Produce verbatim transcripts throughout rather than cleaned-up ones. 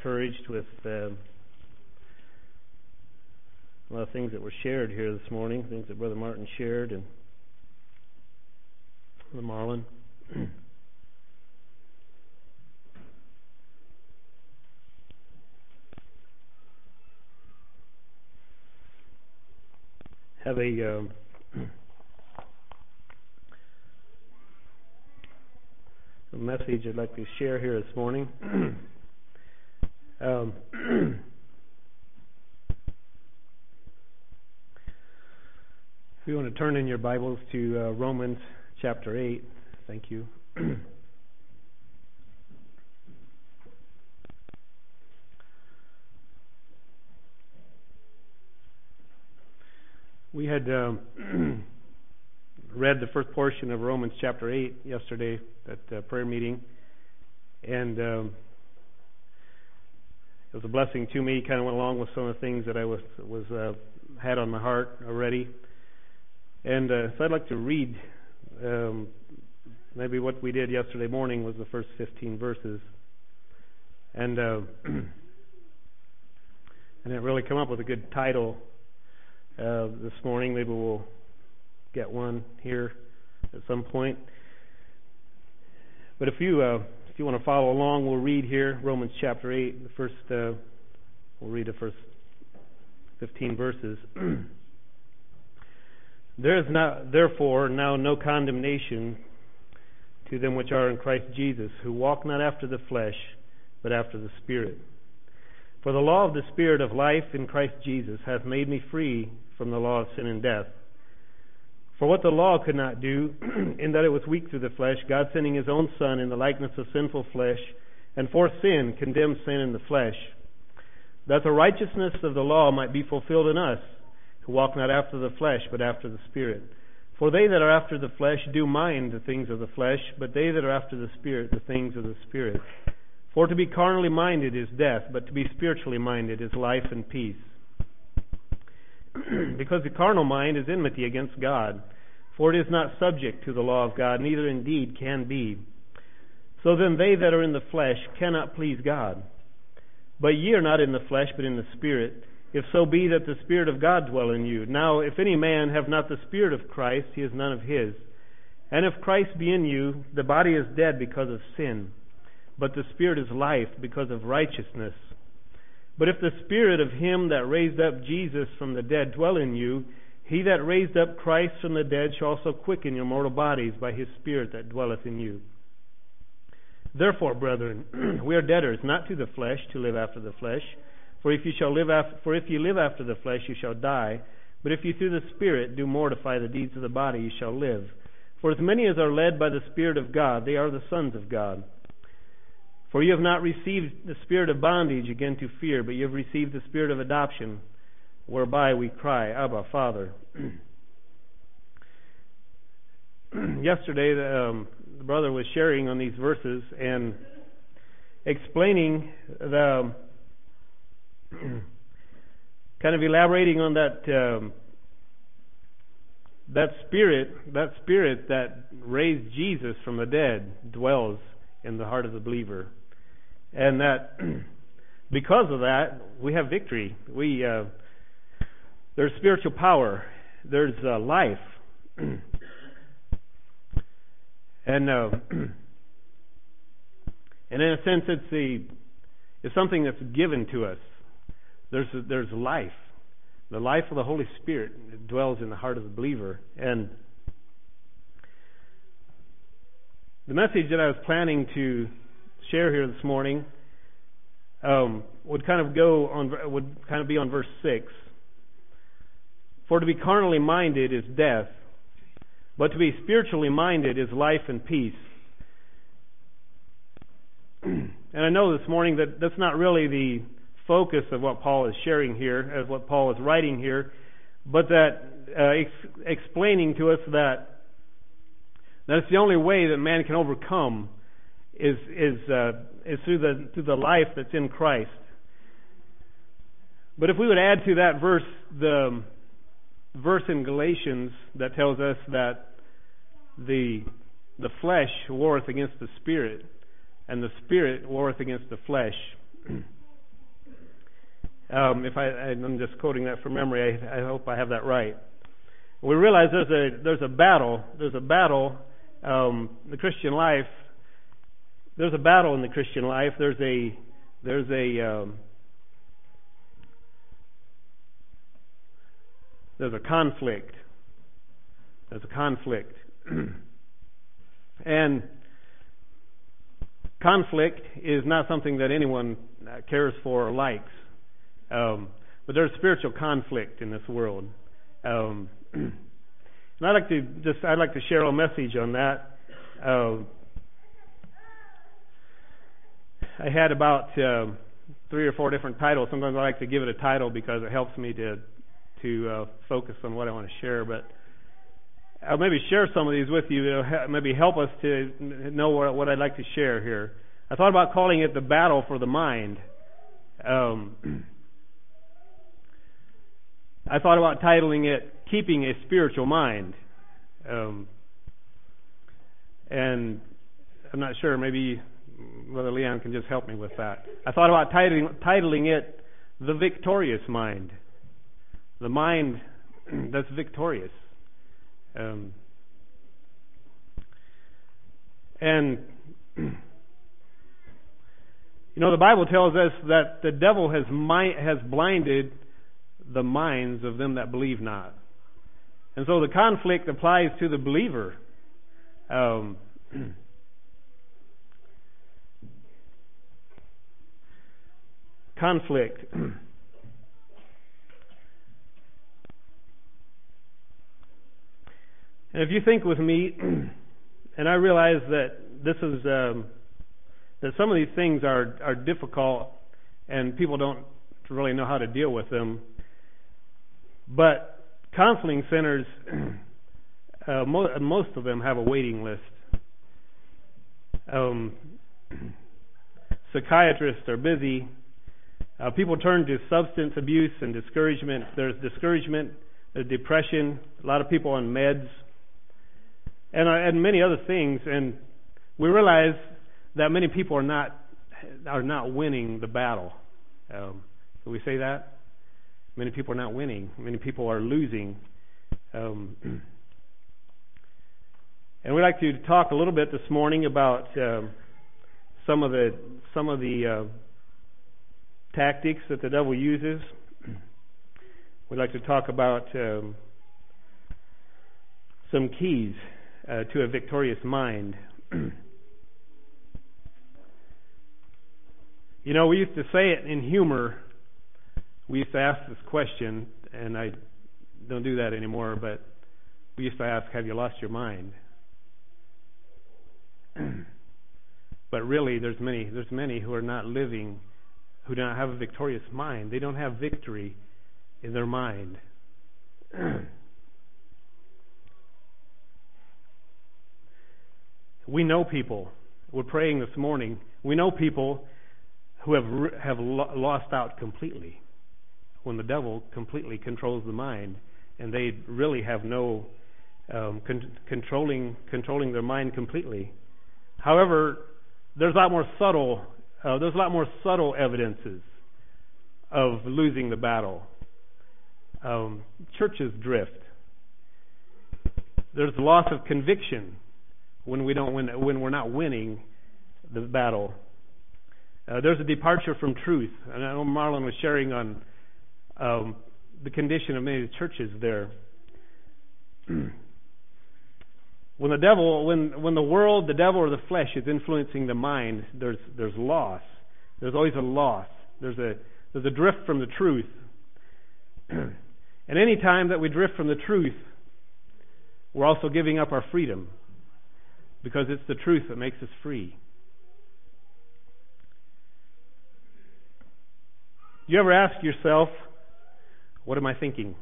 encouraged with uh, a lot of things that were shared here this morning, things that Brother Martin shared and Brother Marlon. Have a um, a message I'd like to share here this morning. um, if you want to turn in your Bibles to uh, Romans chapter eight, thank you. We had um, read the first portion of Romans chapter eight yesterday at the prayer meeting, and um, it was a blessing to me. Kind of went along with some of the things that I was was uh, had on my heart already, and uh, so I'd like to read. Um, maybe what we did yesterday morning was the first fifteen verses, and uh, and it really come up with a good title. Uh, this morning, maybe we'll get one here at some point. But if you uh, if you want to follow along, we'll read here Romans chapter eight. The first uh, we'll read the first fifteen verses. There is not, therefore, now no condemnation to them which are in Christ Jesus, who walk not after the flesh, but after the Spirit. For the law of the Spirit of life in Christ Jesus hath made me free from the law of sin and death. For what the law could not do, in that it was weak through the flesh, God sending His own Son in the likeness of sinful flesh, and for sin condemned sin in the flesh, that the righteousness of the law might be fulfilled in us, who walk not after the flesh, but after the Spirit. For they that are after the flesh do mind the things of the flesh, but they that are after the Spirit, the things of the Spirit. For to be carnally minded is death, but to be spiritually minded is life and peace. Because the carnal mind is enmity against God, for it is not subject to the law of God, neither indeed can be. So then they that are in the flesh cannot please God. But ye are not in the flesh, but in the Spirit, if so be that the Spirit of God dwell in you. Now, if any man have not the Spirit of Christ, he is none of his. And if Christ be in you, the body is dead because of sin, but the Spirit is life because of righteousness. But if the Spirit of Him that raised up Jesus from the dead dwell in you, He that raised up Christ from the dead shall also quicken your mortal bodies by His Spirit that dwelleth in you. Therefore, brethren, we are debtors not to the flesh to live after the flesh. For if you shall live after, for if you live after the flesh, you shall die. But if you through the Spirit do mortify the deeds of the body, you shall live. For as many as are led by the Spirit of God, they are the sons of God. For you have not received the spirit of bondage again to fear, but you have received the Spirit of adoption, whereby we cry, Abba, Father. Yesterday, the, um, the brother was sharing on these verses and explaining the kind of elaborating on that um, that spirit, that spirit that raised Jesus from the dead dwells in the heart of the believer. And that because of that, we have victory. We uh, there's spiritual power. There's uh, life, and uh, and in a sense, it's the it's something that's given to us. There's there's life, the life of the Holy Spirit that dwells in the heart of the believer, and the message that I was planning to share here this morning um, would kind of go on, would kind of be on verse six. For to be carnally minded is death, but to be spiritually minded is life and peace. And I know this morning that that's not really the focus of what Paul is sharing here, as what Paul is writing here, but that uh, ex- explaining to us that that's the only way that man can overcome is is uh, is through the through the life that's in Christ. But if we would add to that verse the verse in Galatians that tells us that the the flesh warreth against the spirit, and the spirit warreth against the flesh. Um, if I, I'm just quoting that from memory, I, I hope I have that right. We realize there's a there's a battle. There's a battle. Um, the Christian life. There's a battle in the Christian life. There's a there's a um, there's a conflict. There's a conflict, and conflict is not something that anyone cares for or likes. Um, but there's spiritual conflict in this world. Um, and I'd like to just I'd like to share a message on that. Uh, I had about uh, three or four different titles. Sometimes I like to give it a title because it helps me to to uh, focus on what I want to share. But I'll maybe share some of these with you. It'll ha- maybe help us to know what, what I'd like to share here. I thought about calling it the battle for the mind. Um, I thought about titling it Keeping a Spiritual Mind. Um, and I'm not sure, maybe Brother Leon can just help me with that. I thought about titling, titling it The Victorious Mind. The mind that's victorious. Um, and, you know, the Bible tells us that the devil has mi- has blinded the minds of them that believe not. And so the conflict applies to the believer. Um, conflict. And if you think with me, and I realize that this is um, that some of these things are are difficult, and people don't really know how to deal with them. But counseling centers, uh, mo- most of them have a waiting list. Um, psychiatrists are busy. Uh, people turn to substance abuse and discouragement. There's discouragement, there's depression. A lot of people on meds, and uh, and many other things. And we realize that many people are not are not winning the battle. Um, can we say that? Many people are not winning. Many people are losing. Um, and we'd like to talk a little bit this morning about um, some of the some of the uh, tactics that the devil uses. We'd like to talk about um, some keys uh, to a victorious mind. You know, we used to say it in humor. We used to ask this question, and I don't do that anymore, but we used to ask, have you lost your mind? But really, there's many, there's many who are not living, who don't have a victorious mind. They don't have victory in their mind. We know people. We're praying this morning. We know people who have have lost out completely when the devil completely controls the mind, and they really have no um, con- controlling controlling their mind completely. However, there's a lot more subtle uh, there's a lot more subtle evidences of losing the battle. Um, churches drift. There's loss of conviction when we don't win, when we're not winning the battle. Uh, there's a departure from truth, and I know Marlon was sharing on um, the condition of many churches there. When the devil, when when the world, the devil or the flesh is influencing the mind, there's there's loss. There's always a loss. There's a there's a drift from the truth. And any time that we drift from the truth, we're also giving up our freedom, because it's the truth that makes us free. You ever ask yourself, what am I thinking?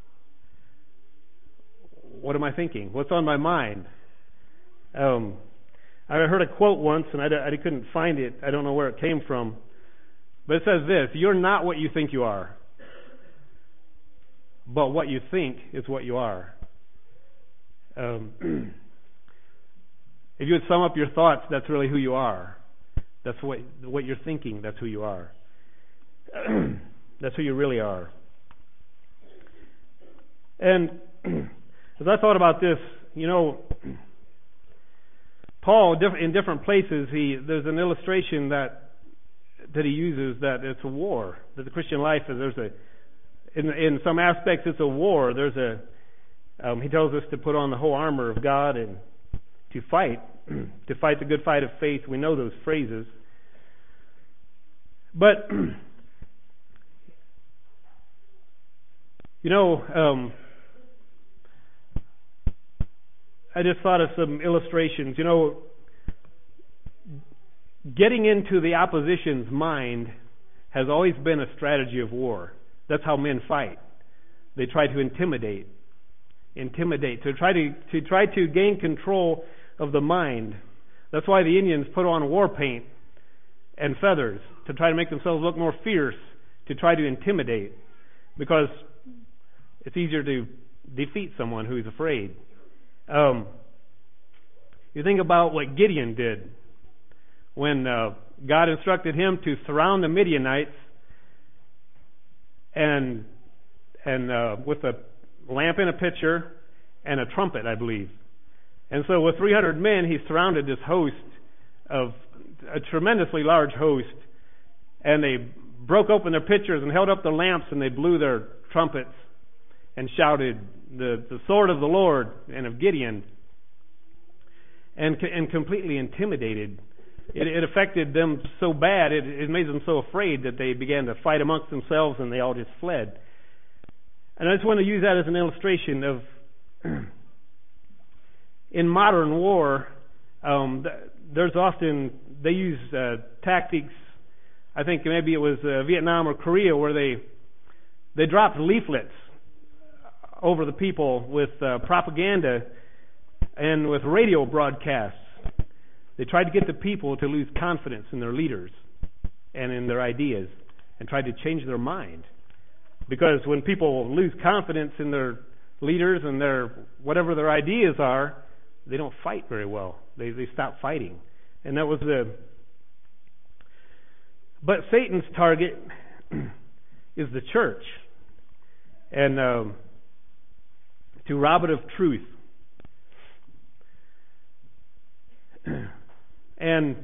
What am I thinking? What's on my mind? Um, I heard a quote once, and I, I couldn't find it. I don't know where it came from. But it says this: you're not what you think you are, but what you think is what you are. Um, if you would sum up your thoughts, that's really who you are. That's what what you're thinking. That's who you are. That's who you really are. And as I thought about this, you know, Paul, in different places, he there's an illustration that that he uses that it's a war. That the Christian life is there's a in in some aspects it's a war. There's a um, he tells us to put on the whole armor of God and to fight to fight the good fight of faith. We know those phrases, but you know. Um, I just thought of some illustrations. You know, getting into the opposition's mind has always been a strategy of war. That's how men fight. They try to intimidate, intimidate, to try to to try to gain control of the mind. That's why the Indians put on war paint and feathers to try to make themselves look more fierce, to try to intimidate, because it's easier to defeat someone who's afraid. Um, you think about what Gideon did when uh, God instructed him to surround the Midianites and and uh, with a lamp in a pitcher and a trumpet, I believe. And so with three hundred men, he surrounded this host of a tremendously large host, and they broke open their pitchers and held up the lamps, and they blew their trumpets and shouted the, the sword of the Lord and of Gideon, and and completely intimidated. It, it affected them so bad, it, it made them so afraid that they began to fight amongst themselves, and they all just fled. And I just want to use that as an illustration of, in modern war, um, there's often, they use uh, tactics, I think maybe it was uh, Vietnam or Korea, where they they dropped leaflets over the people with uh, propaganda and with radio broadcasts. They tried to get the people to lose confidence in their leaders and in their ideas, and tried to change their mind. Because when people lose confidence in their leaders and their whatever their ideas are, they don't fight very well. They they stop fighting, and that was the. But Satan's target is the church, and. Um, to rob it of truth. And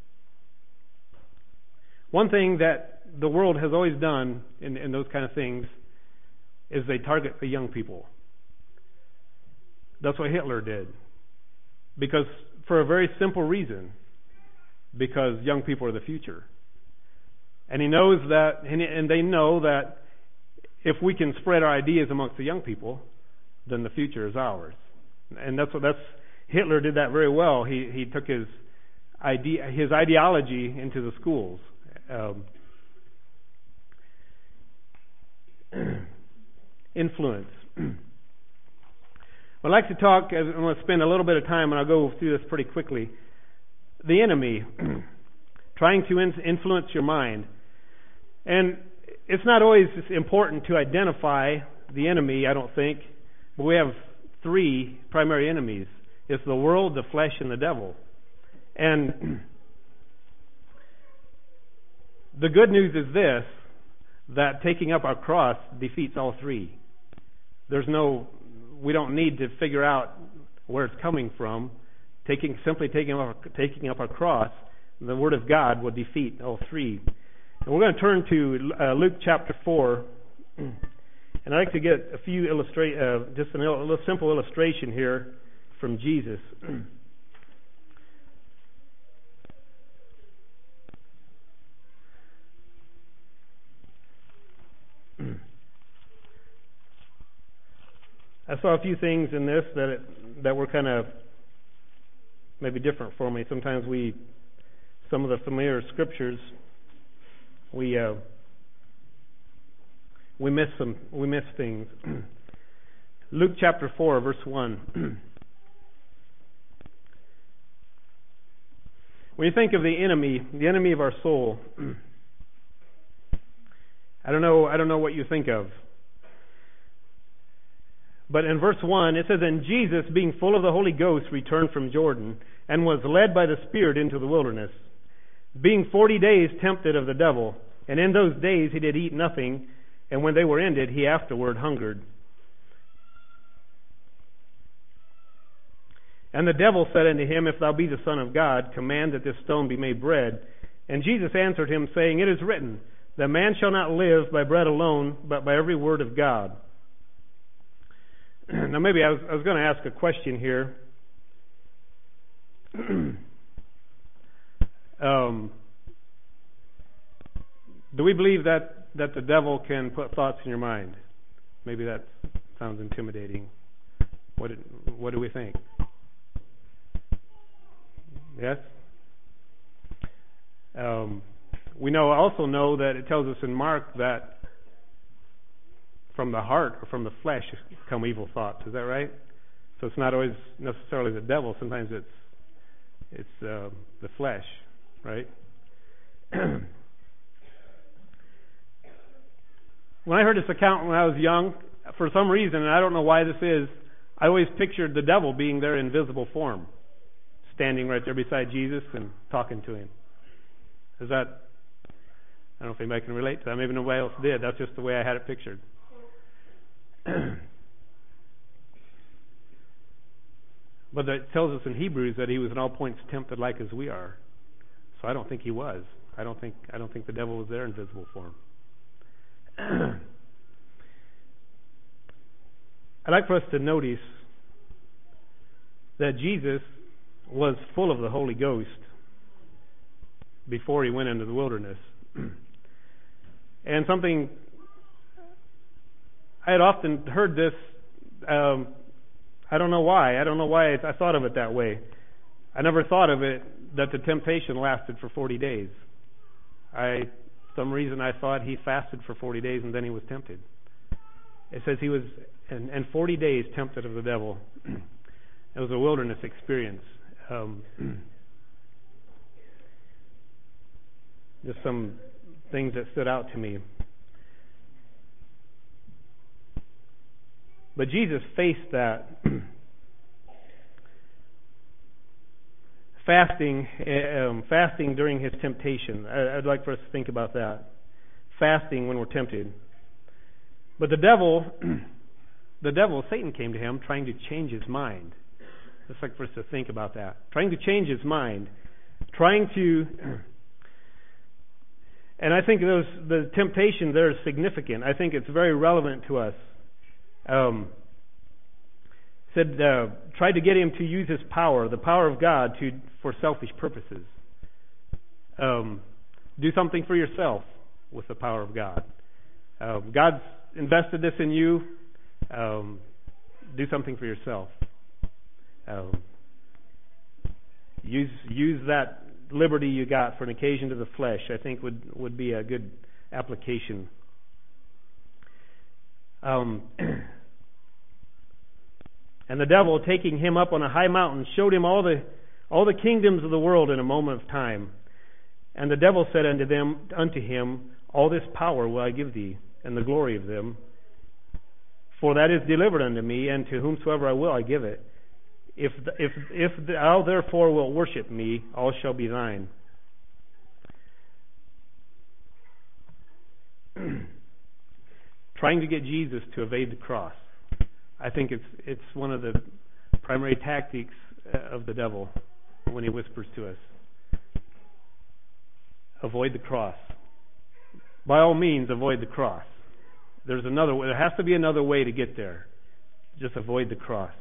one thing that the world has always done in, in those kind of things is they target the young people. That's what Hitler did. Because, for a very simple reason, because young people are the future. And he knows that, and they know that if we can spread our ideas amongst the young people, then the future is ours. And that's what that's Hitler did that very well. He he took his idea his ideology into the schools. Um, influence. I'd like to talk, I'm going to spend a little bit of time, and I'll go through this pretty quickly. The enemy, trying to influence your mind. And it's not always important to identify the enemy, I don't think. But we have three primary enemies. It's the world, the flesh, and the devil. And the good news is this, that taking up our cross defeats all three. There's no, we don't need to figure out where it's coming from. Taking simply taking up, taking up our cross, the Word of God will defeat all three. And we're going to turn to uh, Luke chapter four. And I'd like to get a few illustrate, uh, just an, a little simple illustration here from Jesus. I saw a few things in this that it, that were kind of maybe different for me. Sometimes we, some of the familiar scriptures, we. Uh, We miss some. We miss things. Luke chapter four, verse one. When you think of the enemy, the enemy of our soul, I don't know. I don't know what you think of. But in verse one, it says, "And Jesus, being full of the Holy Ghost, returned from Jordan, and was led by the Spirit into the wilderness, being forty days tempted of the devil. And in those days he did eat nothing. And when they were ended, he afterward hungered. And the devil said unto him, If thou be the Son of God, command that this stone be made bread. And Jesus answered him, saying, It is written, that man shall not live by bread alone, but by every word of God. Now maybe I was, I was going to ask a question here. um, do we believe that, that the devil can put thoughts in your mind? Maybe that sounds intimidating. What, what do we think? Yes? Um, we know also know that it tells us in Mark that from the heart or from the flesh come evil thoughts. Is that right? So it's not always necessarily the devil. Sometimes it's it's uh, the flesh, right? When I heard this account when I was young, for some reason, and I don't know why this is, I always pictured the devil being there in visible form, standing right there beside Jesus and talking to him. Is that, I don't know if anybody can relate to that. Maybe nobody else did. That's just the way I had it pictured. But it tells us in Hebrews that he was in all points tempted like as we are. So I don't think he was. I don't think I don't think the devil was there in visible form. I'd like for us to notice that Jesus was full of the Holy Ghost before he went into the wilderness. And something, I had often heard this, um, I don't know why, I don't know why I thought of it that way. I never thought of it that the temptation lasted for forty days. I, for some reason I thought he fasted for forty days and then he was tempted. It says he was, and, and forty days tempted of the devil. It was a wilderness experience. Um, just some things that stood out to me. But Jesus faced that. Fasting, um, fasting during his temptation. I, I'd like for us to think about that. Fasting when we're tempted. But the devil, the devil, Satan came to him trying to change his mind. I'd like for us to think about that. Trying to change his mind. Trying to... And I think those, the temptation there is significant. I think it's very relevant to us. Um, said, uh, tried to get him to use his power, the power of God, to for selfish purposes. Um, do something for yourself with the power of God. Uh, God's invested this in you. Um, do something for yourself. Um, use use that liberty you got for an occasion to the flesh. I think would would be a good application. Um, and the devil, taking him up on a high mountain, showed him all the all the kingdoms of the world in a moment of time. And the devil said unto them, unto him, All this power will I give thee, and the glory of them. For that is delivered unto me, and to whomsoever I will I give it. If if if thou therefore wilt worship me, all shall be thine. Trying to get Jesus to evade the cross. I think it's it's one of the primary tactics of the devil when he whispers to us. Avoid the cross. By all means, avoid the cross. There's another way. There has to be another way to get there. Just avoid the cross.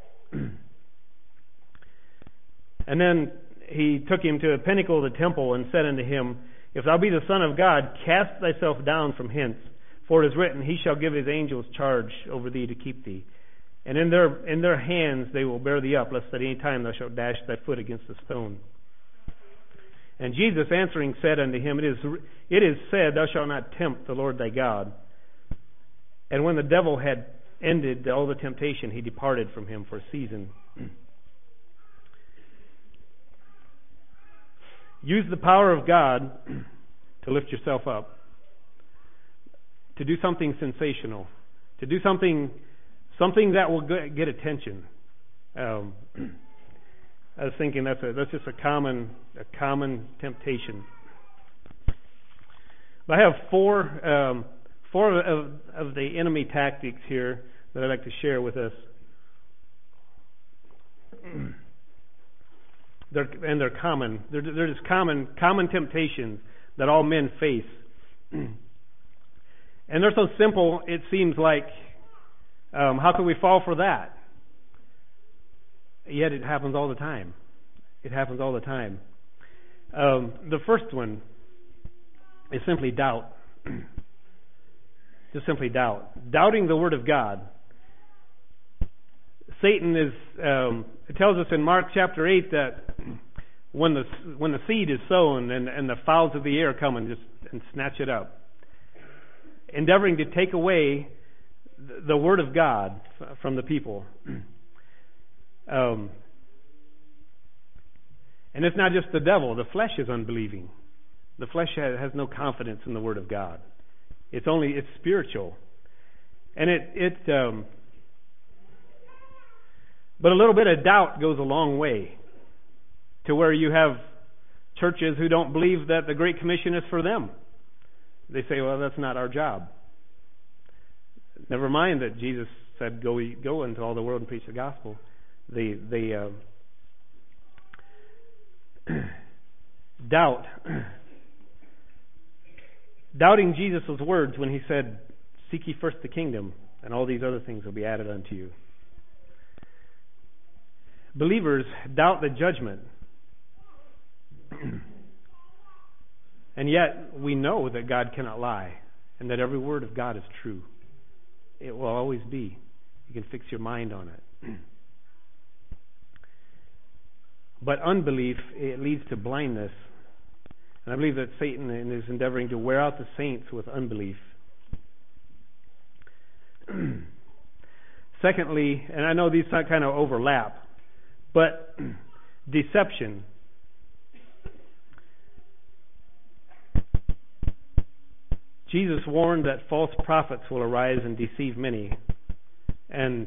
And then he took him to the pinnacle of the temple and said unto him, If thou be the Son of God, cast thyself down from hence. For it is written, He shall give His angels charge over thee to keep thee. And in their in their hands they will bear thee up, lest at any time thou shalt dash thy foot against a stone. And Jesus answering said unto him, It is it is said, Thou shalt not tempt the Lord thy God. And when the devil had ended all the temptation, he departed from him for a season. Use the power of God to lift yourself up, to do something sensational, to do something something that will get attention. Um, I was thinking that's a, that's just a common a common temptation. But I have four um, four of, of the enemy tactics here that I'd like to share with us. They're, and they're common. They're, they're just common, common temptations that all men face. And they're so simple, it seems like, um, how can we fall for that? Yet it happens all the time. It happens all the time. Um, the first one is simply doubt. Just simply doubt. Doubting the Word of God. Satan is, um, it tells us in Mark chapter eight that when the when the seed is sown and, and the fowls of the air come and just and snatch it up, endeavoring to take away the, the Word of God f- from the people. Um, and it's not just the devil. The flesh is unbelieving. The flesh has, has no confidence in the Word of God. It's only, it's spiritual. And it, it um, but a little bit of doubt goes a long way to where you have churches who don't believe that the Great Commission is for them. They say, well, that's not our job. Never mind that Jesus said, go go into all the world and preach the gospel. The, the uh, doubt. Doubting Jesus' words when he said, seek ye first the kingdom, and all these other things will be added unto you. Believers doubt the judgment. And yet we know that God cannot lie and that every word of God is true. It will always be. You can fix your mind on it. But unbelief, it leads to blindness. And I believe that Satan is endeavoring to wear out the saints with unbelief. Secondly, and I know these kind of overlap, but deception. Jesus warned that false prophets will arise and deceive many. And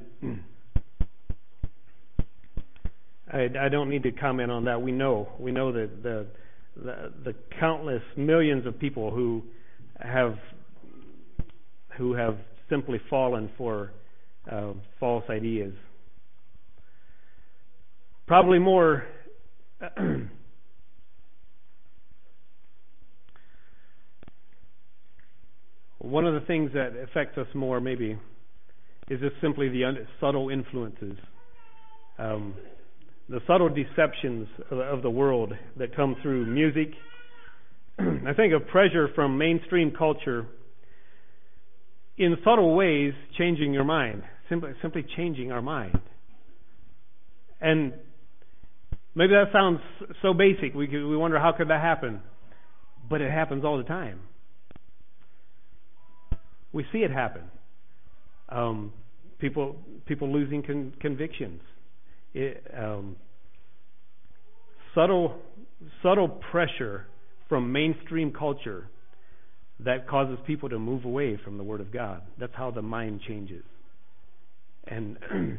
I, I don't need to comment on that. We know. We know that the, the the countless millions of people who have who have simply fallen for uh, false ideas. Probably more one of the things that affects us more maybe is just simply the un- subtle influences, um, the subtle deceptions of, of the world that come through music. I think of pressure from mainstream culture in subtle ways changing your mind, simply, simply changing our mind. And maybe that sounds so basic. We could, we wonder how could that happen, but it happens all the time. We see it happen. Um, people people losing con- convictions. It, um, subtle subtle pressure from mainstream culture that causes people to move away from the Word of God. That's how the mind changes. And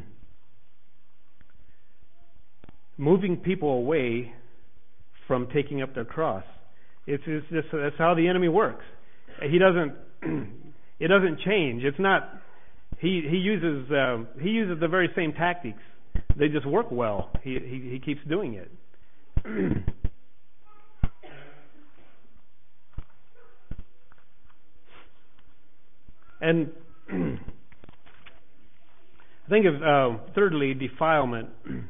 moving people away from taking up their cross. It's, it's just, that's how the enemy works. He doesn't. It doesn't change. It's not. He he uses um, he uses the very same tactics. They just work well. He he, he keeps doing it. And think of uh, thirdly, defilement.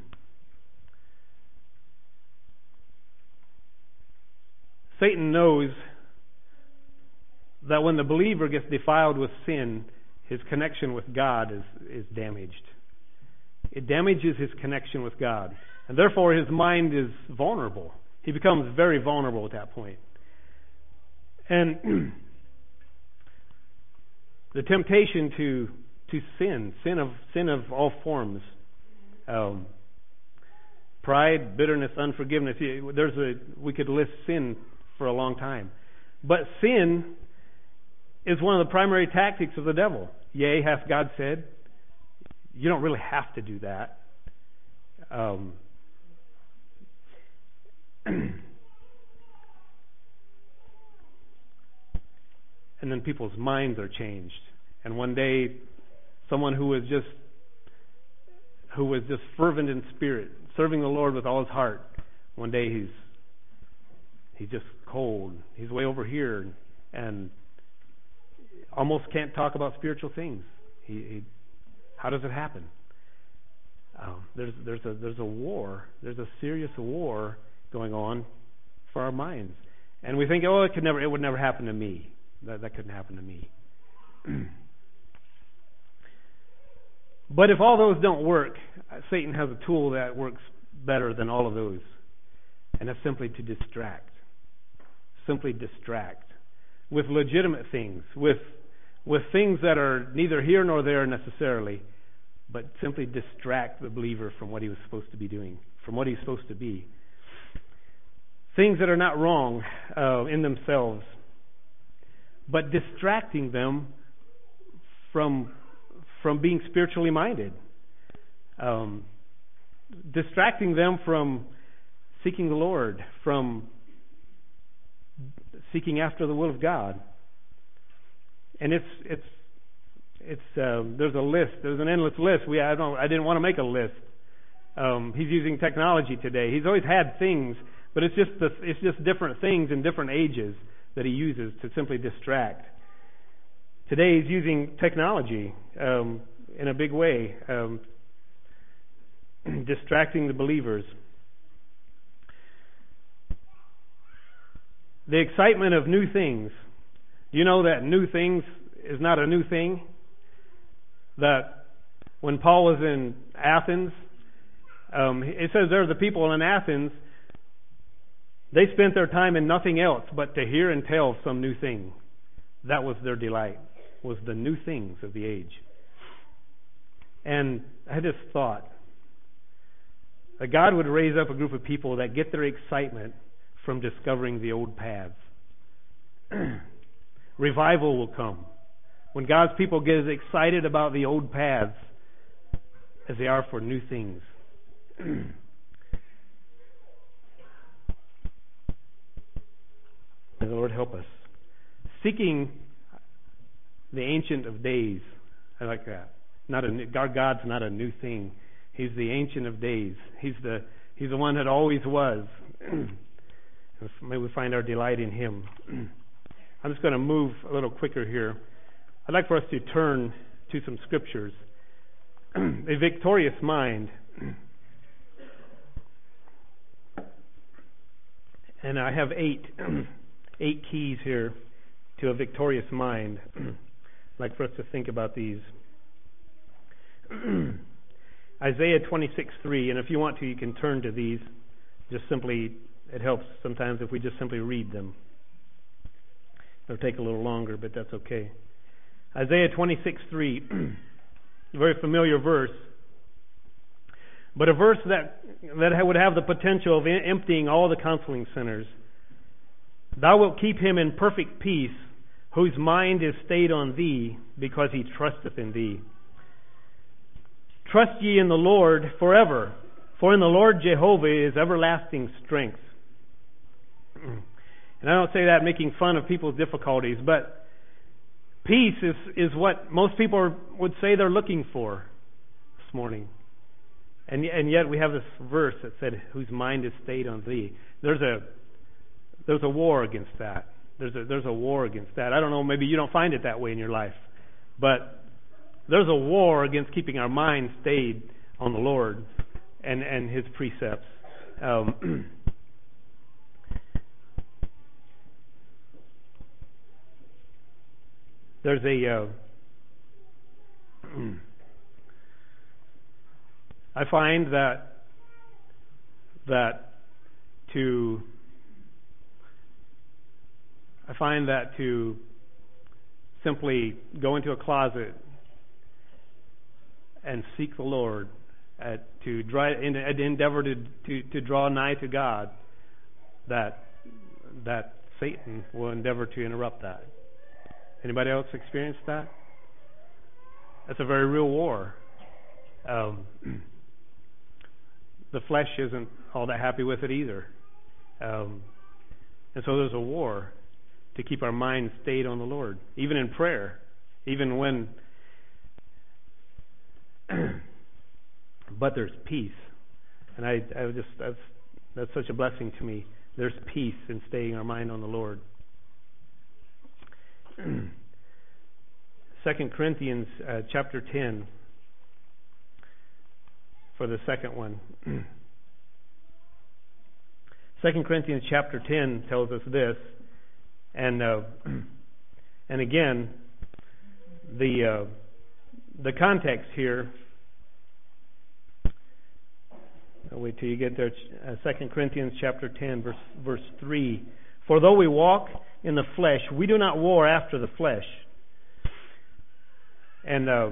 Satan knows that when the believer gets defiled with sin, his connection with God is, is damaged. It damages his connection with God. And therefore his mind is vulnerable. He becomes very vulnerable at that point. And the temptation to to sin, sin of sin of all forms, um, pride, bitterness, unforgiveness. There's a we could list sin for a long time, but sin is one of the primary tactics of the devil. Yea, hath God said. You don't really have to do that. Um, and and then people's minds are changed. And one day, someone who was just who was just fervent in spirit, serving the Lord with all his heart, one day he's he's just cold. He's way over here and almost can't talk about spiritual things. He, he how does it happen? Um, there's there's a there's a war. There's a serious war going on for our minds, and we think, oh, it could never, it would never happen to me. That that couldn't happen to me. But if all those don't work, Satan has a tool that works better than all of those, and that's simply to distract. Simply distract with legitimate things, with with things that are neither here nor there necessarily, but simply distract the believer from what he was supposed to be doing, from what he's supposed to be. Things that are not wrong uh, in themselves, but distracting them from from being spiritually minded, um, distracting them from seeking the Lord, from seeking after the will of God. And it's it's it's uh, there's a list. There's an endless list. We I don't I didn't want to make a list. Um, he's using technology today. He's always had things, but it's just the, it's just different things in different ages that he uses to simply distract. Today he's using technology um, in a big way, um, distracting the believers. The excitement of new things. Do you know that new things is not a new thing? That when Paul was in Athens, um, it says there the people in Athens, they spent their time in nothing else but to hear and tell some new thing. That was their delight, was the new things of the age. And I had this thought, that God would raise up a group of people that get their excitement from discovering the old paths. Revival will come when God's people get as excited about the old paths as they are for new things. May the Lord help us. Seeking the Ancient of Days. I like that. Not a new, our God's not a new thing. He's the Ancient of Days. He's the He's the one that always was. May we find our delight in Him. I'm just going to move a little quicker here. I'd like for us to turn to some scriptures. A victorious mind. And I have eight eight keys here to a victorious mind. I'd like for us to think about these. Isaiah twenty-six three, and if you want to, you can turn to these. Just simply, it helps sometimes if we just simply read them. It'll take a little longer, but that's okay. Isaiah twenty-six three, a very familiar verse, but a verse that that would have the potential of emptying all the counseling centers. Thou wilt keep him in perfect peace, whose mind is stayed on thee, because he trusteth in thee. Trust ye in the Lord forever, for in the Lord Jehovah is everlasting strength. And I don't say that making fun of people's difficulties, but peace is, is what most people are, would say they're looking for this morning. And, and yet we have this verse that said, whose mind is stayed on thee. There's a there's a war against that. There's a, there's a war against that. I don't know, maybe you don't find it that way in your life, but there's a war against keeping our mind stayed on the Lord and, and His precepts. Um, there's a... Uh, I find that that to I find that to simply go into a closet and seek the Lord, uh, to try in, uh, endeavor to, to to draw nigh to God, that that Satan will endeavor to interrupt that. Anybody else experienced that? That's a very real war. Um, the flesh isn't all that happy with it either, um, and so there's a war. to keep our minds stayed on the Lord, even in prayer, even when. But there's peace, and I, I just that's that's such a blessing to me. There's peace in staying our mind on the Lord. Second Corinthians uh, chapter ten for the second one. Second Corinthians chapter ten tells us this, and uh, and again, the uh, the context here. I'll wait till you get there. Uh, Second Corinthians chapter ten, verse verse three. For though we walk in the flesh, we do not war after the flesh. And uh,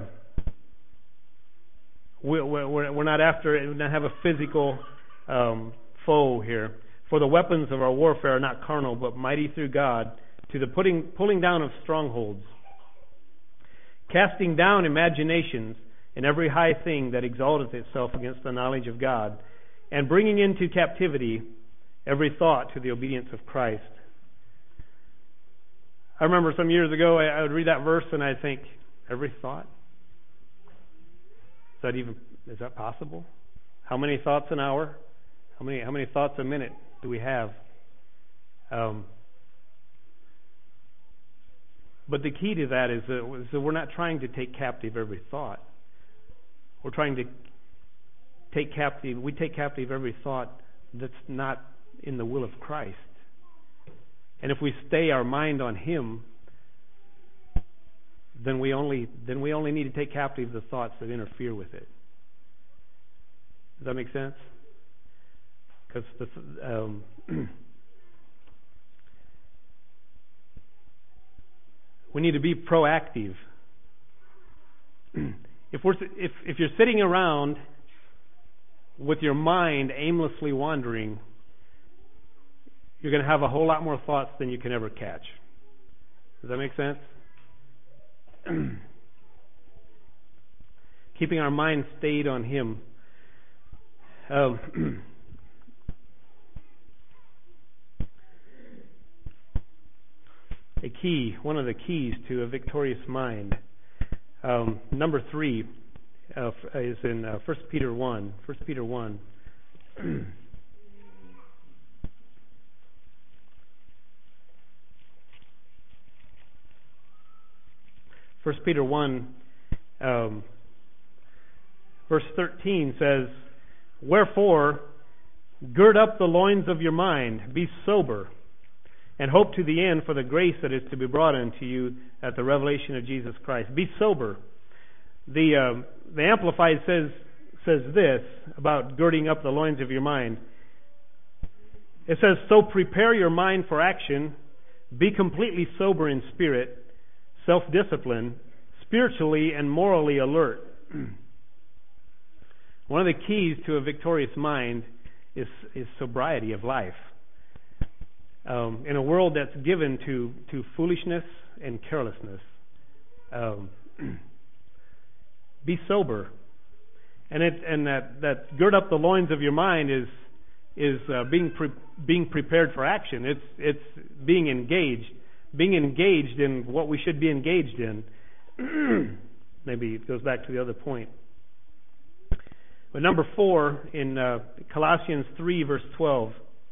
we, we're, we're not after, we don't have a physical um, foe here. For the weapons of our warfare are not carnal, but mighty through God to the putting, pulling down of strongholds, casting down imaginations and every high thing that exalteth itself against the knowledge of God, and bringing into captivity every thought to the obedience of Christ. I remember some years ago I, I would read that verse and I'd think, every thought? Is that even is that possible? How many thoughts an hour? How many how many thoughts a minute do we have? Um, but the key to that is that, is that we're not trying to take captive every thought. We're trying to take captive, we take captive every thought that's not in the will of Christ. And if we stay our mind on Him, then we only then we only need to take captive the thoughts that interfere with it. Does that make sense? Because the um, we need to be proactive. If we're if if you're sitting around with your mind aimlessly wandering, you're going to have a whole lot more thoughts than you can ever catch. Does that make sense? Keeping our mind stayed on Him. Um, a key, one of the keys to a victorious mind. Um, number three uh, is in uh, First Peter one. First Peter one. First Peter one, um, verse thirteen says, "Wherefore, gird up the loins of your mind, be sober, and hope to the end for the grace that is to be brought unto you at the revelation of Jesus Christ." Be sober. The uh, the Amplified says says this about girding up the loins of your mind. It says, "So prepare your mind for action, be completely sober in spirit, self-discipline, spiritually and morally alert." One of the keys to a victorious mind is is sobriety of life. Um, in a world that's given to, to foolishness and carelessness, um, be sober, and it and that, that gird up the loins of your mind is is uh, being pre- being prepared for action. It's it's being engaged, being engaged in what we should be engaged in. Maybe it goes back to the other point. But number four in uh, Colossians three verse twelve.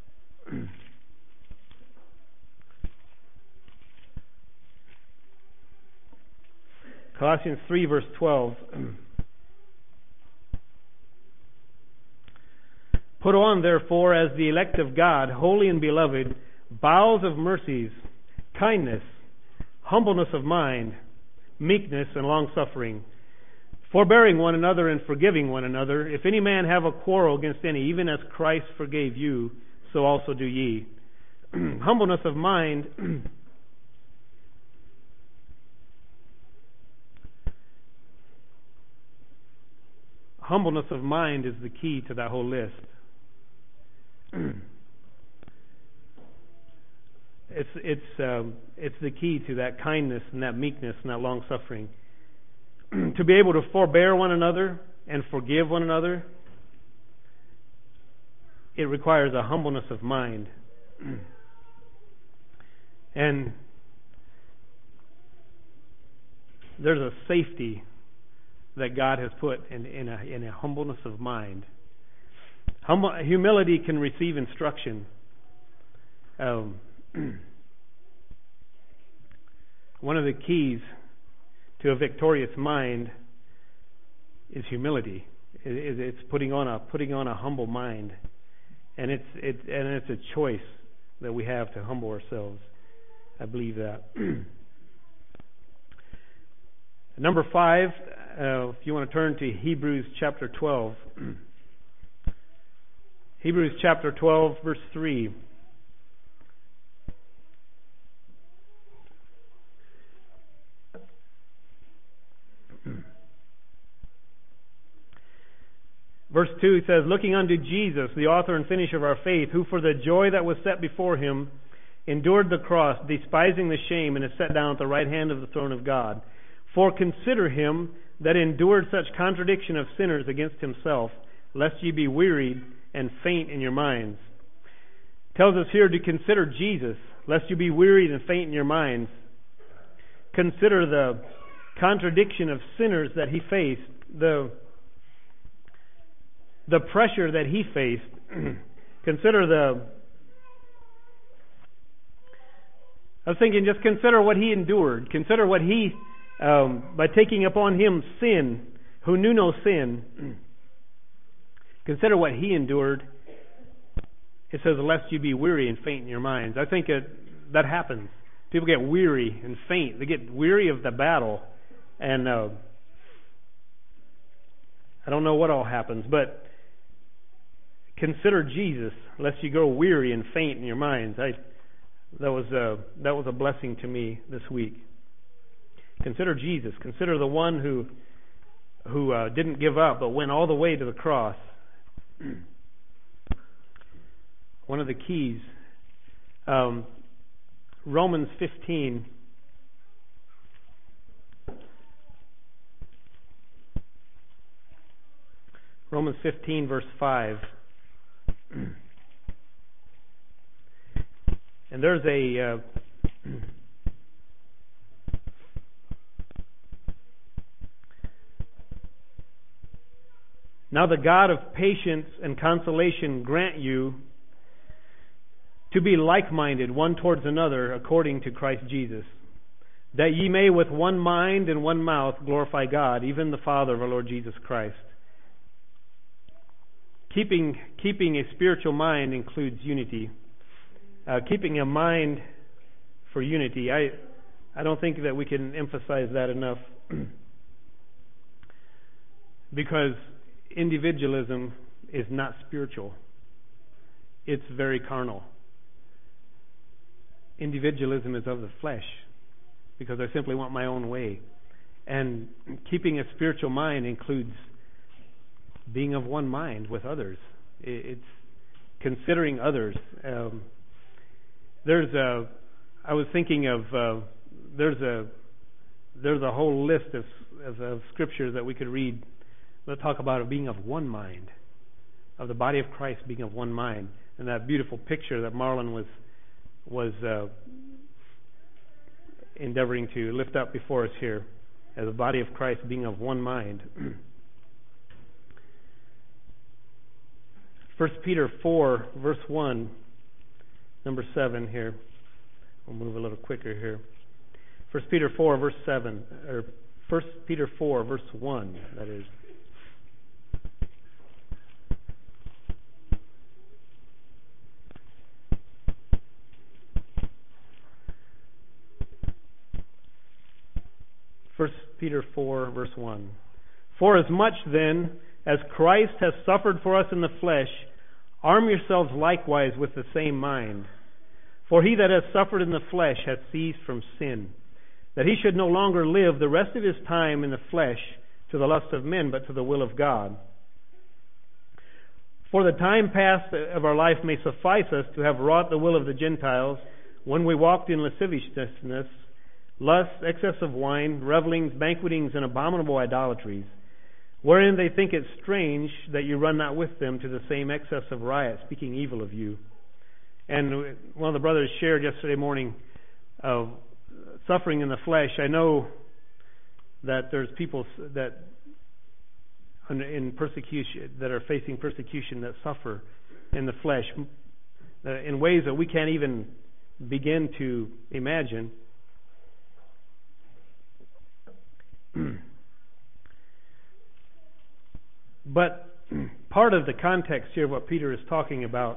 Colossians three verse twelve. "Put on, therefore, as the elect of God, holy and beloved, bowels of mercies, kindness, humbleness of mind, meekness, and long-suffering, forbearing one another and forgiving one another. If any man have a quarrel against any, even as Christ forgave you, so also do ye." Humbleness of mind Humbleness of mind is the key to that whole list. It's it's um, it's the key to that kindness and that meekness and that long suffering. To be able to forbear one another and forgive one another, it requires a humbleness of mind. And there's a safety that God has put in, in, a, in a humbleness of mind. Humble, humility can receive instruction. Um, one of the keys to a victorious mind is humility. It, it's putting on a putting on a humble mind, and it's it and it's a choice that we have to humble ourselves. I believe that. Number five, uh, if you want to turn to Hebrews chapter twelve. Hebrews chapter twelve, verse three. Verse two says, looking unto Jesus, the author and finisher of our faith, who for the joy that was set before him endured the cross, despising the shame, and is set down at the right hand of the throne of God. For consider him that endured such contradiction of sinners against himself, lest ye be wearied and faint in your minds. Tells us here to consider Jesus, lest you be wearied and faint in your minds. Consider the contradiction of sinners that he faced, the the pressure that he faced. Consider the I was thinking, just consider what he endured. Consider what he, um, by taking upon him sin, who knew no sin. Consider what he endured. It says, lest you be weary and faint in your minds. I think it, that happens. People get weary and faint. They get weary of the battle. And uh, I don't know what all happens, but consider Jesus, lest you grow weary and faint in your minds. I, that was a, that was a blessing to me this week. Consider Jesus. Consider the one who who uh, didn't give up, but went all the way to the cross. One of the keys, um, Romans fifteen. Romans fifteen, verse five. And there's a uh, now the God of patience and consolation grant you to be like-minded one towards another according to Christ Jesus, that ye may with one mind and one mouth glorify God, even the Father of our Lord Jesus Christ. Keeping keeping a spiritual mind includes unity. Uh, keeping a mind for unity. I I don't think that we can emphasize that enough. Because individualism is not spiritual. It's very carnal. Individualism is of the flesh, because I simply want my own way. And keeping a spiritual mind includes being of one mind with others. It's considering others. Um, there's a. I was thinking of. Uh, there's a. There's a whole list of, of, of scriptures that we could read that talk about being of one mind, of the body of Christ being of one mind, and that beautiful picture that Marlon was was uh, endeavoring to lift up before us here, as the body of Christ being of one mind. First Peter four, verse one, number seven here. We'll move a little quicker here. First Peter four, verse seven, or First Peter four, verse one, that is. First Peter four, verse one. For as much then as Christ has suffered for us in the flesh, arm yourselves likewise with the same mind. For he that has suffered in the flesh hath ceased from sin, that he should no longer live the rest of his time in the flesh to the lust of men, but to the will of God. For the time past of our life may suffice us to have wrought the will of the Gentiles, when we walked in lasciviousness, lust, excess of wine, revellings, banquetings, and abominable idolatries, wherein they think it strange that you run not with them to the same excess of riot, speaking evil of you. And one of the brothers shared yesterday morning of suffering in the flesh, I know that there's people that in persecution that are facing persecution that suffer in the flesh in ways that we can't even begin to imagine. But part of the context here, what Peter is talking about,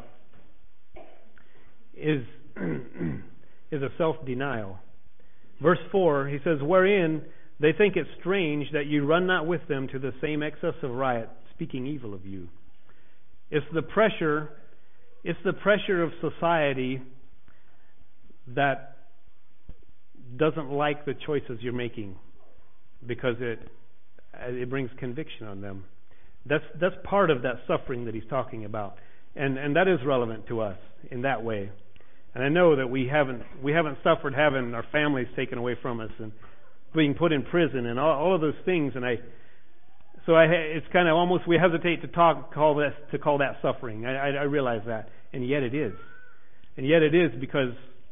is is a self-denial. Verse four, he says, wherein they think it strange that you run not with them to the same excess of riot, speaking evil of you. It's the pressure, it's the pressure of society that doesn't like the choices you're making because it it brings conviction on them. That's that's part of that suffering that he's talking about, and and that is relevant to us in that way. And I know that we haven't we haven't suffered having our families taken away from us and being put in prison and all, all of those things. And I so I it's kind of almost we hesitate to talk call that to call that suffering. I, I, I realize that, and yet it is, and yet it is because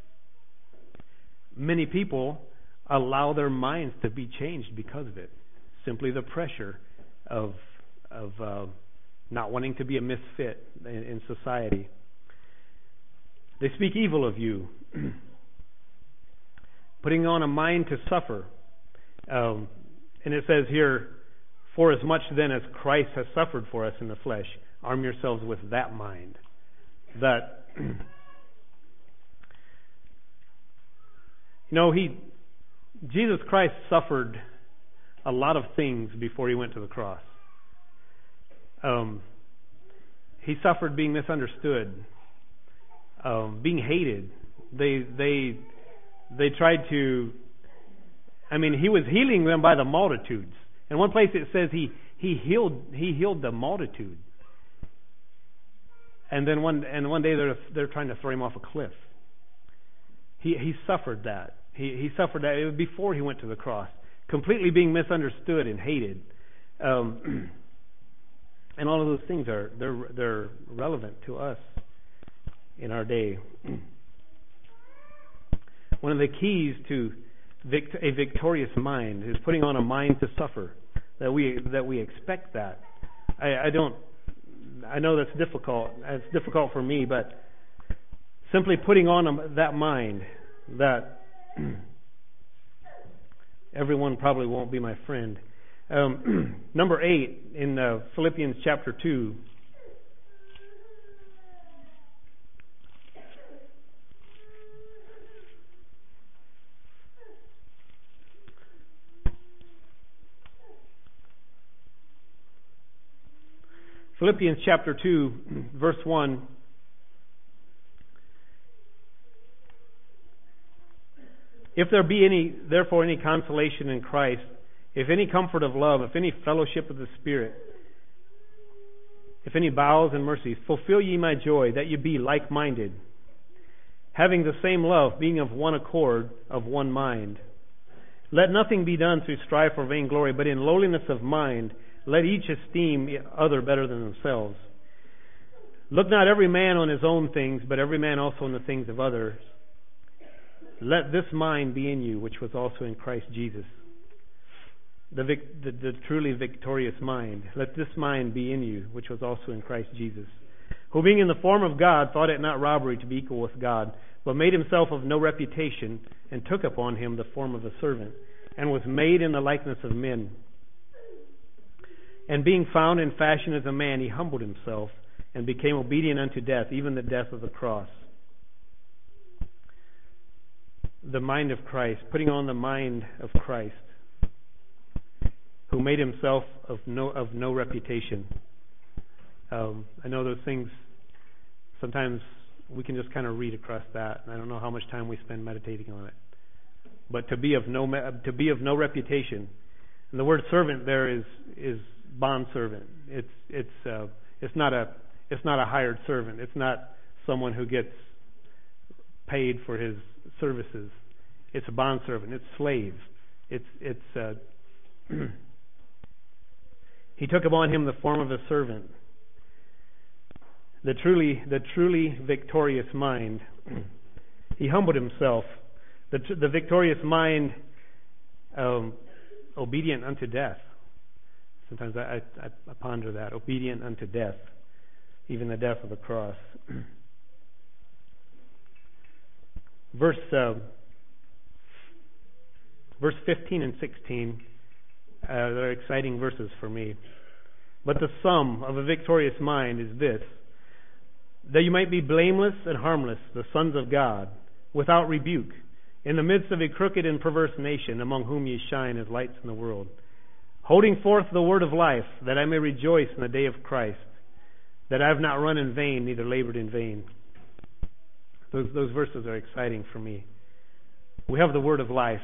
many people allow their minds to be changed because of it. Simply the pressure of of uh, not wanting to be a misfit in, in society. They speak evil of you, putting on a mind to suffer. Um, and it says here, for as much then as Christ has suffered for us in the flesh, arm yourselves with that mind. That, you know, he, Jesus Christ suffered a lot of things before he went to the cross. Um, he suffered being misunderstood, um, being hated. They they they tried to. I mean, he was healing them by the multitudes. In one place it says he he healed he healed the multitude. And then one and one day they're they're trying to throw him off a cliff. He he suffered that. He he suffered that it was before he went to the cross, completely being misunderstood and hated. Um, And all of those things are they're they're relevant to us in our day. One of the keys to vict- a victorious mind is putting on a mind to suffer. That we that we expect that. I, I don't. I know that's difficult. It's difficult for me, but simply putting on a, that mind that everyone probably won't be my friend. Um, number eight in uh, Philippians chapter two. Philippians chapter two, verse one. If there be any, therefore, any consolation in Christ, if any comfort of love, if any fellowship of the Spirit, if any bowels and mercies, fulfill ye my joy, that ye be like-minded, having the same love, being of one accord, of one mind. Let nothing be done through strife or vainglory, but in lowliness of mind, let each esteem other better than themselves. Look not every man on his own things, but every man also on the things of others. Let this mind be in you, which was also in Christ Jesus. The, vic- the, the truly victorious mind. Let this mind be in you, which was also in Christ Jesus, who being in the form of God, thought it not robbery to be equal with God, but made himself of no reputation, and took upon him the form of a servant, and was made in the likeness of men. And being found in fashion as a man, he humbled himself, and became obedient unto death, even the death of the cross. The mind of Christ, putting on the mind of Christ, who made himself of no of no reputation. Um, I know those things, sometimes we can just kind of read across that, and I don't know how much time we spend meditating on it. But to be of no to be of no reputation, and the word servant there is is bond servant. It's it's uh, it's not a it's not a hired servant. It's not someone who gets paid for his services. It's a bond servant. It's slave. It's it's. Uh, He took upon him the form of a servant. The truly, the truly victorious mind. He humbled himself. The, the victorious mind, um, obedient unto death. Sometimes I, I, I ponder that. Obedient unto death, even the death of the cross. Verse uh, verse fifteen and sixteen, uh, they're exciting verses for me. But the sum of a victorious mind is this: that you might be blameless and harmless, the sons of God, without rebuke, in the midst of a crooked and perverse nation, among whom ye shine as lights in the world, holding forth the word of life, that I may rejoice in the day of Christ, that I have not run in vain, neither labored in vain. Those, those verses are exciting for me. We have the word of life,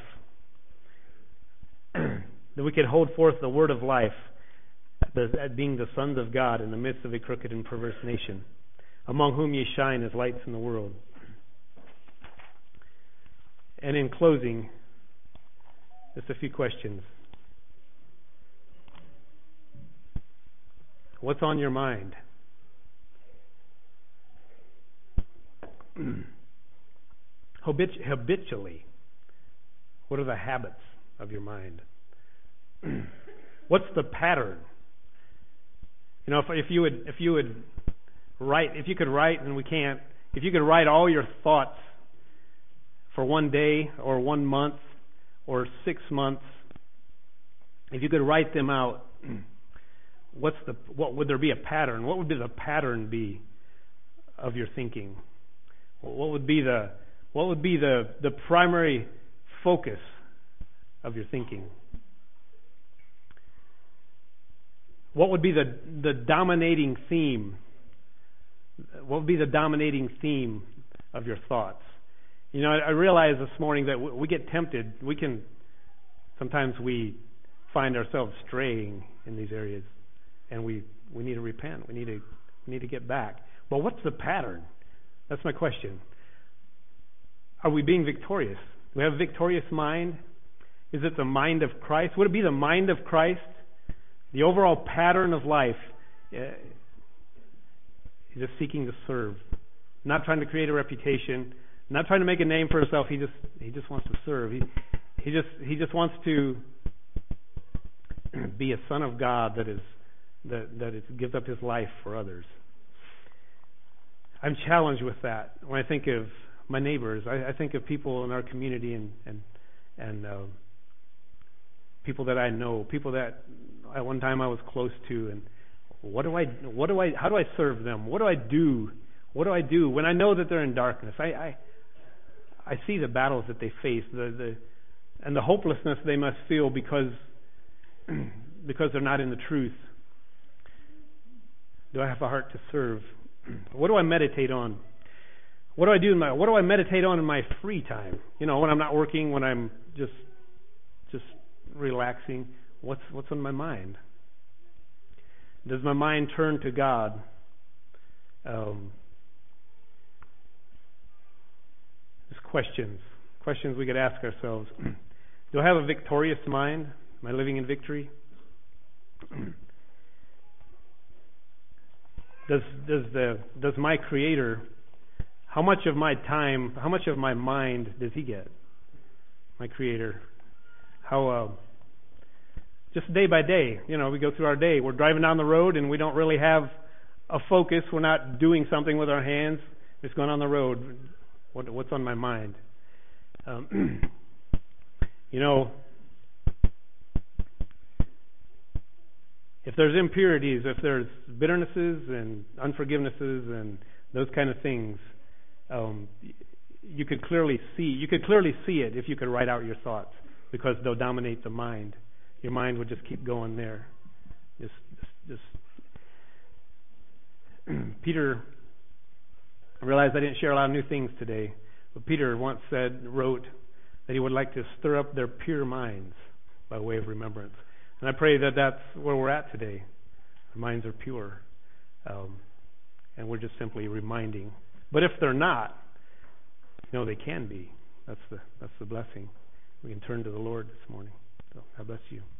that we can hold forth the word of life, as being the sons of God in the midst of a crooked and perverse nation, among whom ye shine as lights in the world. And in closing, just a few questions. What's on your mind? Habit- habitually, what are the habits of your mind? What's the pattern? You know, if, if you would, if you would write, if you could write, and we can't, if you could write all your thoughts for one day or one month or six months, if you could write them out, what's the, what would there be a pattern? What would be the pattern be of your thinking? What would be the, what would be the, the primary focus of your thinking? What would be the, the dominating theme? What would be the dominating theme of your thoughts? You know, I, I realize this morning that w- we get tempted. We can, sometimes we find ourselves straying in these areas, and we, we need to repent. We need to we need to get back. But what's the pattern? That's my question. Are we being victorious? Do we have a victorious mind? Is it the mind of Christ? Would it be the mind of Christ? The overall pattern of life, uh, he's just seeking to serve, not trying to create a reputation, not trying to make a name for himself. He just he just wants to serve. He he just he just wants to be a son of God that is that that is, gives up his life for others. I'm challenged with that when I think of my neighbors. I, I think of people in our community and and and uh, people that I know, people that at one time I was close to, and what do I, what do I, how do I serve them? What do I do? What do I do when I know that they're in darkness? I, I, I see the battles that they face, the, the, and the hopelessness they must feel because, because they're not in the truth. Do I have a heart to serve? What do I meditate on? What do I do in my, what do I meditate on in my free time? You know, when I'm not working, when I'm just, just relaxing. What's what's on my mind? Does my mind turn to God? Um, there's questions. Questions we could ask ourselves. Do I have a victorious mind? Am I living in victory? Does does the does my Creator, how much of my time, how much of my mind does He get? My Creator. How uh, just day by day, you know, we go through our day. We're driving down the road and we don't really have a focus. We're not doing something with our hands. Just going on the road. What, what's on my mind? Um, you know, if there's impurities, if there's bitternesses and unforgivenesses and those kind of things, um, you could clearly see. You could clearly see it if you could write out your thoughts, because they'll dominate the mind. Your mind would just keep going there. Just, just, just. Peter, I realized I didn't share a lot of new things today, but Peter once said, wrote, that he would like to stir up their pure minds by way of remembrance. And I pray that that's where we're at today. Our minds are pure. Um, and we're just simply reminding. But if they're not, you know, they can be. That's the, that's the blessing. We can turn to the Lord this morning. So God bless you.